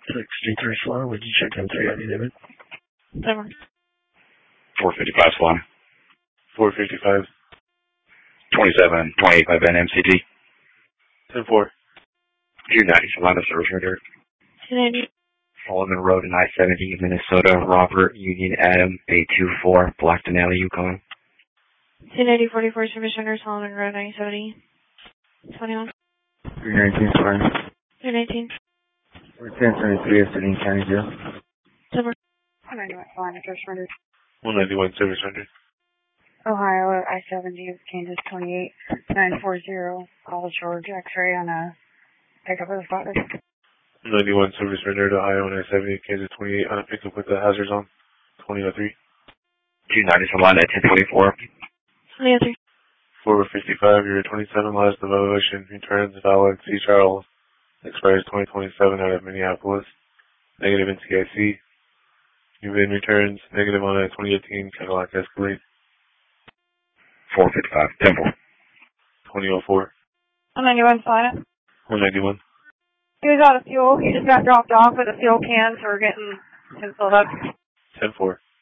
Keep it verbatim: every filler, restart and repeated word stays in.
sixty-three Sloan, would you check in three eighty, David? Never. four fifty-five Sloan. four fifty-five. twenty-seven twenty-eight by Ben M C D. ten four. two ninety Solana service render. two ninety. Solomon Road in I seventy, Minnesota. Robert Union Adam eight two four, Black Denali, Yukon. two ninety forty-four service render, Solomon Road, nine seventy. twenty-one. three nineteen Slime. three nineteen. We're ten seventy-three at City County Jail. Silver. one ninety-one Solana service render. one ninety-one service render. Ohio, I seventy, Kansas twenty-eight, nine forty, College George, X-ray on a pickup with a spotted. one ninety-one service render to Ohio and I seventy, Kansas twenty-eight on a pickup with the hazards on. twenty oh three. two ninety Solana at ten twenty-four. twenty oh three. four fifty-five, you're twenty-seven miles to Ocean, returns valid C. Charles, expires twenty twenty-seven out of Minneapolis, negative in T I C. You've been returns negative on a twenty eighteen Cadillac Escalade. four fifty-five, ten four. twenty oh four. one ninety-one Solana. one ninety-one. He was out of fuel. He just got dropped off with a fuel can, so we're getting him filled up. ten four.